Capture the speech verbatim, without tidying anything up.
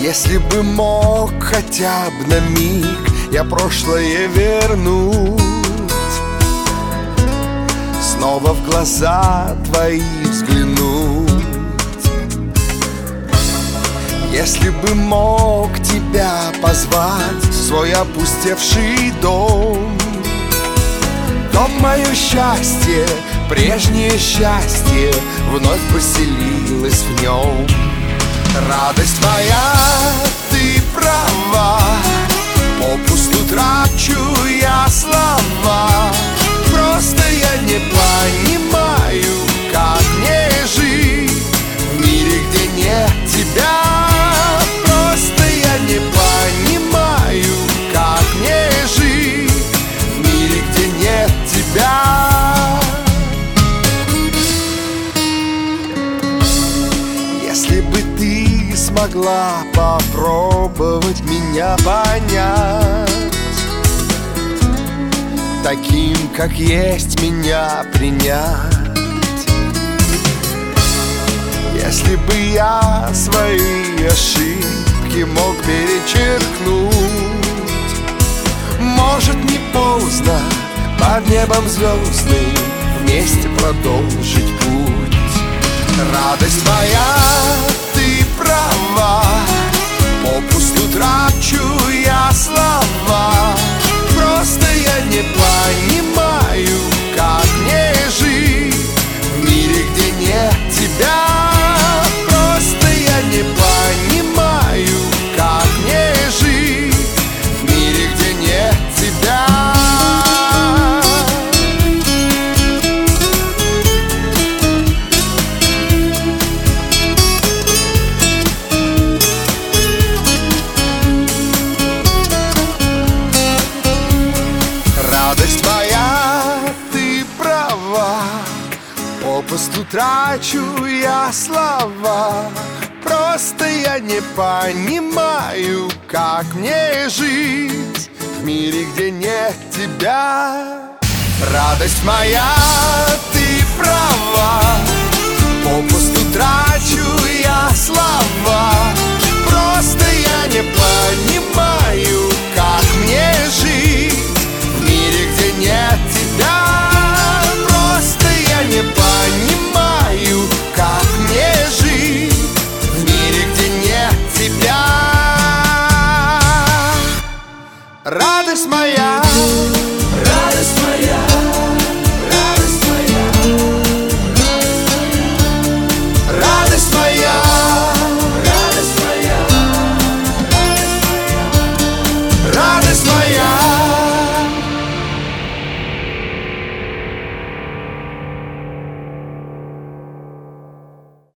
Если бы мог хотя бы на миг я прошлое вернуть, снова в глаза твои взглянуть. Если бы мог тебя позвать в свой опустевший дом, то мое счастье, прежнее счастье, вновь поселилось в нем. Радость моя, ты права, попусту трачу я слова. Просто я не понимаю, как мне жить в мире, где нет тебя. Просто я не понимаю, как мне жить в мире, где нет тебя. Если бы ты смогла попробовать меня понять, таким, как есть, меня принять. Если бы я свои ошибки мог перечеркнуть, может, не поздно под небом звездным вместе продолжить путь. Радость моя, ты права, попусту трачу я слова. Просто я не понимаю, как мне жить в мире, где нет тебя. Просто я не понимаю, как мне жить в мире, где нет тебя. Радость моя, ты права, попусту трачу я слова. Просто я не понимаю, как мне жить в мире, где нет тебя. Радость моя, ты права, попусту трачу я слова.